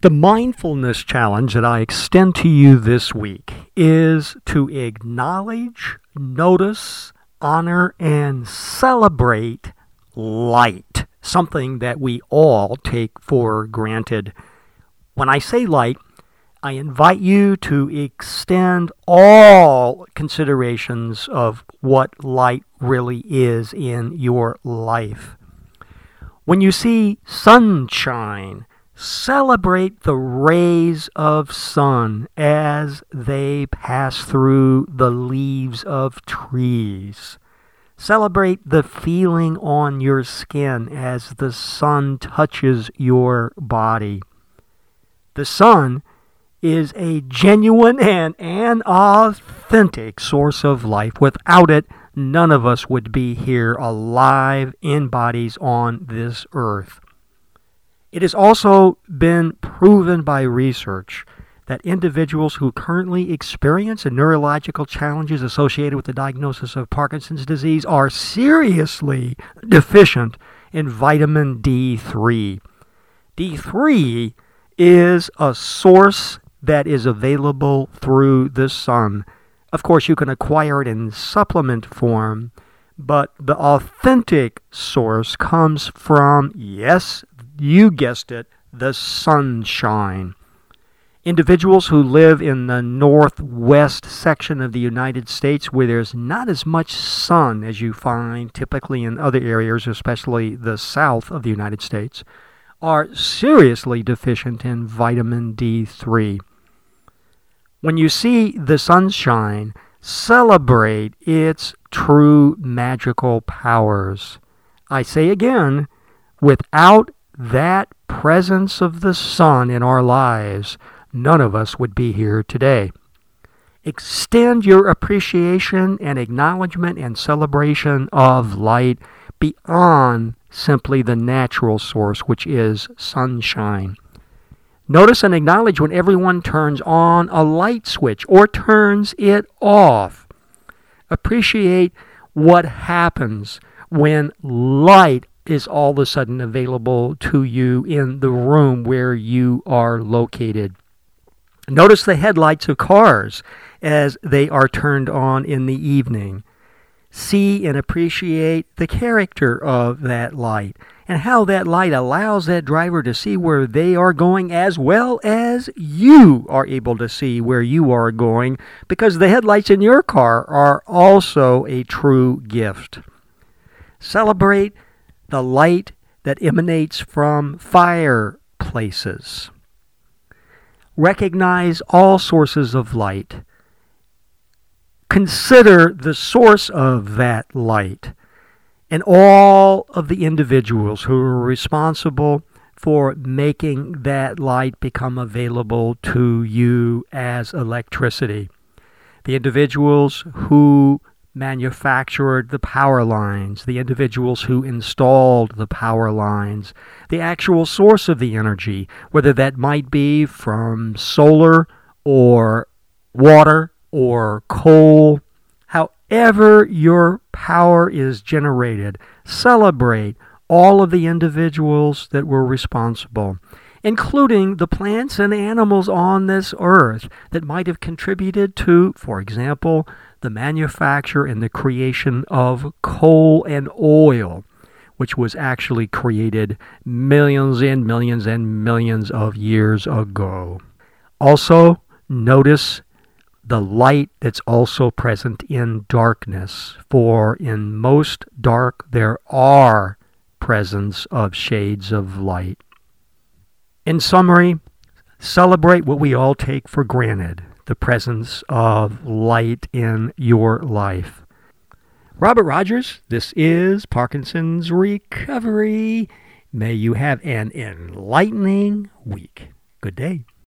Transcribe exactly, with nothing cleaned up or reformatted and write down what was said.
The mindfulness challenge that I extend to you this week is to acknowledge, notice, honor, and celebrate light, something that we all take for granted. When I say light, I invite you to extend all considerations of what light really is in your life. When you see sunshine, celebrate the rays of sun as they pass through the leaves of trees. Celebrate the feeling on your skin as the sun touches your body. The sun is a genuine and an authentic source of life. Without it, none of us would be here alive in bodies on this earth. It has also been proven by research that individuals who currently experience the neurological challenges associated with the diagnosis of Parkinson's disease are seriously deficient in vitamin D three. D three is a source that is available through the sun. Of course, you can acquire it in supplement form, but the authentic source comes from, yes, you guessed it, the sunshine. Individuals who live in the northwest section of the United States, where there's not as much sun as you find typically in other areas, especially the south of the United States, are seriously deficient in vitamin D three. When you see the sunshine, celebrate its true magical powers. I say again, without that presence of the sun in our lives, none of us would be here today. Extend your appreciation and acknowledgement and celebration of light beyond simply the natural source, which is sunshine. Notice and acknowledge when everyone turns on a light switch or turns it off. Appreciate what happens when light is all of a sudden available to you in the room where you are located. Notice the headlights of cars as they are turned on in the evening. See and appreciate the character of that light and how that light allows that driver to see where they are going, as well as you are able to see where you are going, because the headlights in your car are also a true gift. Celebrate the light that emanates from fireplaces. Recognize all sources of light. Consider the source of that light and all of the individuals who are responsible for making that light become available to you as electricity. The individuals who manufactured the power lines, the individuals who installed the power lines, the actual source of the energy, whether that might be from solar or water or coal, however your power is generated, celebrate all of the individuals that were responsible, including the plants and animals on this earth that might have contributed to, for example, the manufacture and the creation of coal and oil, which was actually created millions and millions and millions of years ago. Also, notice the light that's also present in darkness, for in most dark there are presence of shades of light. In summary, celebrate what we all take for granted, the presence of light in your life. Robert Rogers, this is Parkinson's Recovery. May you have an enlightening week. Good day.